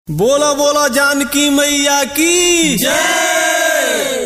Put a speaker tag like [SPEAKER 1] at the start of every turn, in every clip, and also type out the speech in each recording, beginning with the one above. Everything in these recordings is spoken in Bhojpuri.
[SPEAKER 1] बोला बोला जानकी मैया की जय।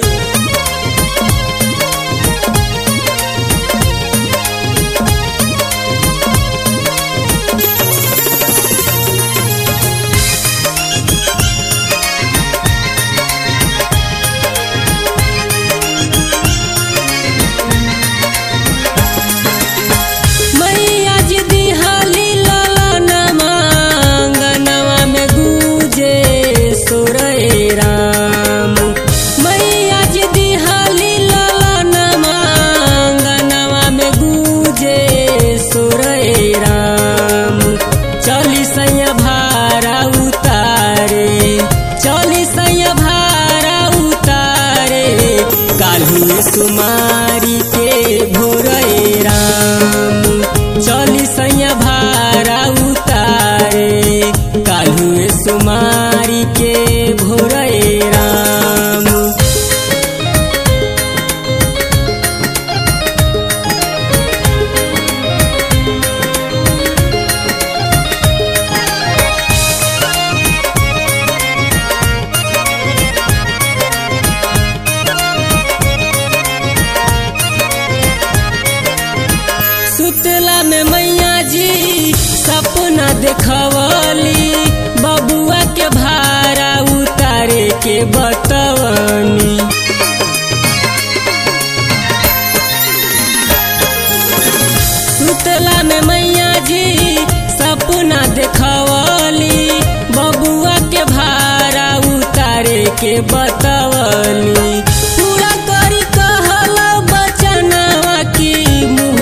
[SPEAKER 2] सुमारी के भोरे राम चली सैया भारा उतारे काल्हुए सुमारी के भोरे राम। सुतला में मैया जी सपना देखवली बबुआ के भारा उतारे के बतवनी। सुतला में मैया जी सपना देखवली बबुआ के भारा उतारे के बतवली। पूरा करी कहल बचनवा की मुँह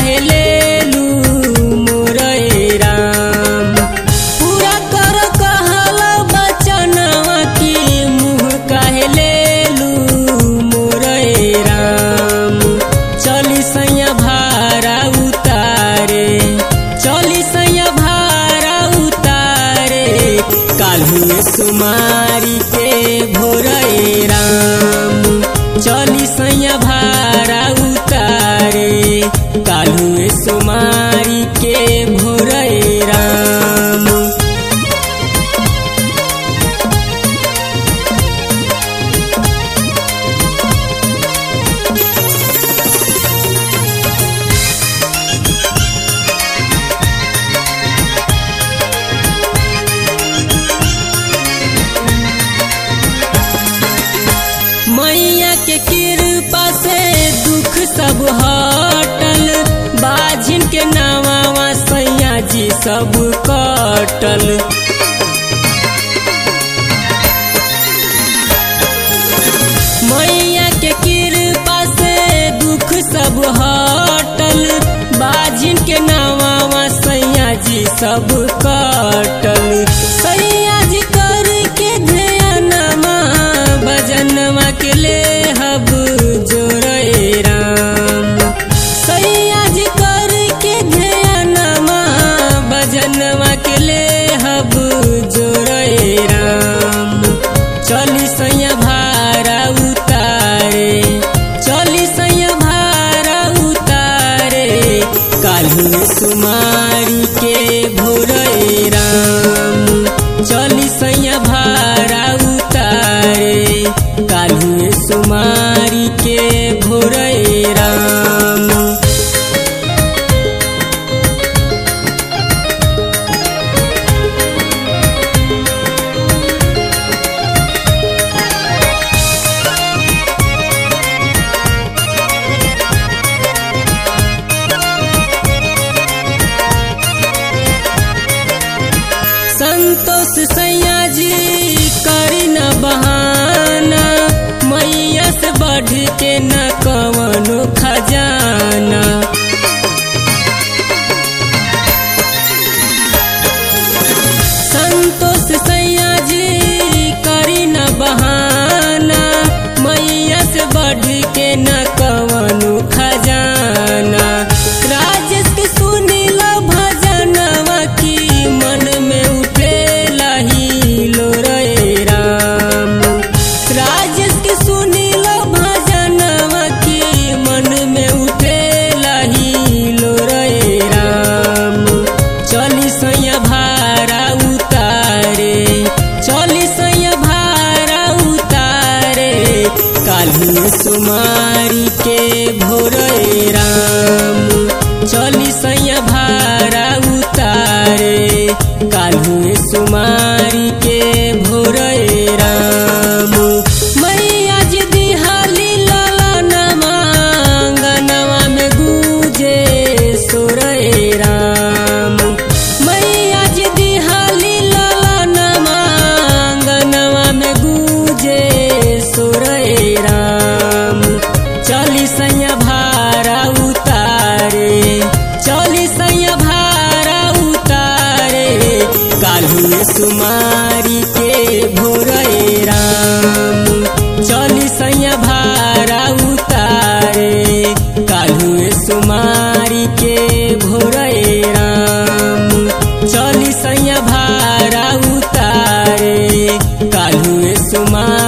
[SPEAKER 2] सुमारी के भोरे राम चली सैया भारा उतारे काल्हुए सुमारी के भोरे राम। मैया के कृपा से दुख सब हटल बाझिन के नावा सैया जी सब कटल। मैया के कृपा से दुख सब हटल बाझिन के नावा सैया जी सब कटल। सैया जी करके ध्यानमा भजनवा के ले हब जोरे राम। सैया जी करके ध्यानमा भजनवा के ले हब जोरे राम। चली सैया भारा उतारे चली सैया भारा उतारे काल्हुए सुमारी के भोरे राम। चली सैया भारा उतारे काल्हुए सुमारी के भोरे राम। संतोष सैया जी करी न बहाना मैया से बढ़ के न कवनो खजाना। संतोष सैया जी करी न बहाना मैया से बढ़ के न कवनो खजाना। राजेश के सुनील भजनवा की मन में उठेला ही लोरे राम। राजेश के सुनील भजनवा की मन में उठेला ही लोरे राम। चली सैया भारा उतारे काल्हू सुमारी के भोरे राम चली सैया भारा उतारे काल्हू सुमारी के भोरे राम मैया जी दिहाली ललनमा अंगनवा में गूंजे सोरे राम मैया जी दिहाली ललनमा अंगनवा में गूंजे सोरे राम चली सैया भारा उतारे चली सैया भारा उतारे काल्हू सुमारी के भोरे राम चली सैया भारा उतारे काल्हू सुमारी के भोरे राम चली सैया भारा उतारे काल्हू सुमारी